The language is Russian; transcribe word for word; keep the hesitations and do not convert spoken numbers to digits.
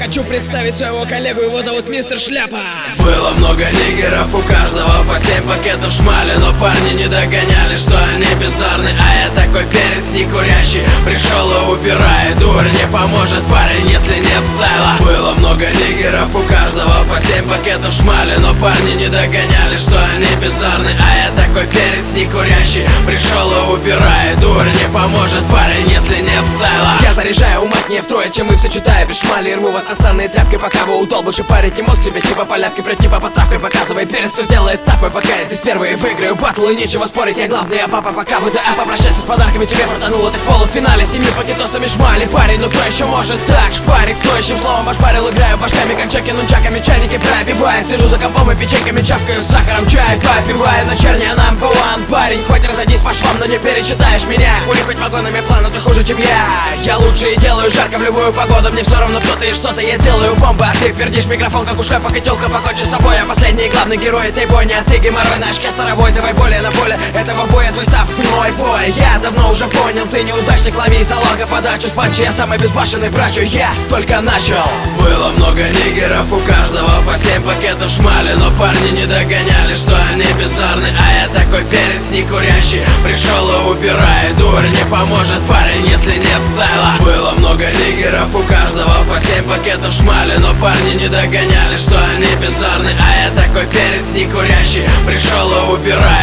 хочу представить своего коллегу, его зовут мистер Шляпа. Было много нигеров, у каждого по семь пакетов шмали, но парни не догоняли, что они бездарны. А я такой перец не курящий, пришел и упирает. Дурь не поможет парень, если нет стайла. Было много нигеров, у каждого по семь пакетов шмали, но парни не догоняли, что они бездарны. А я такой перец не курящий, пришел и упирает. Дурь не поможет парень, если нет стайла. Я заряжаю уматнее втрое, чем вы все читая без шмали. Рву вас осанные тряпки, пока вы удол. Больше парить не мозг себе, типа по ляпке, прет типа по травкой. Показывай перец, кто сделает ставкой, пока я здесь первый выиграю батл. И нечего спорить, я главный, я папа, пока вы да попрощайся с подарками, тебе фартануло ты в полуфинале. Семью пакетосами шмали, парень, ну кто еще может так? Шпарик, стоящим словом ошпарил, играю башками, как Джеки, нунчаками, чайники пробивая. Сижу за компом и печеньками, чавкаю с сахаром, чай попивая. Вечерняя number one, парень, хоть разойдись по швам, но не перечитаешь меня. Кури хоть вагонами плана, ты хуже, чем я. Я лучше и делаю жарко в любую погоду, мне все равно кто ты и что-то, я делаю бомба. А ты пердишь микрофон, как у шлепок и тёлка, покончи с собой. Я последний и главный герой этой бойни, а ты геморрой на очке старовой. Давай более на поле этого боя, твой став гной бой. Я давно уже понял, ты неудачник, лови залога подачу с панчи. Я самый безбашенный брачу, я только начал. Было много нигеров, у каждого по семь пакетов шмали, но парни не догоняли, что они бездарны. А я такой перец не курящий, пришел и упирает. Дурь не поможет парень, если нет стайла. Было много нигеров, у каждого по семь пакетов шмали, но парни не догоняли, что они бездарны. А я такой перец не курящий, пришел и упирает.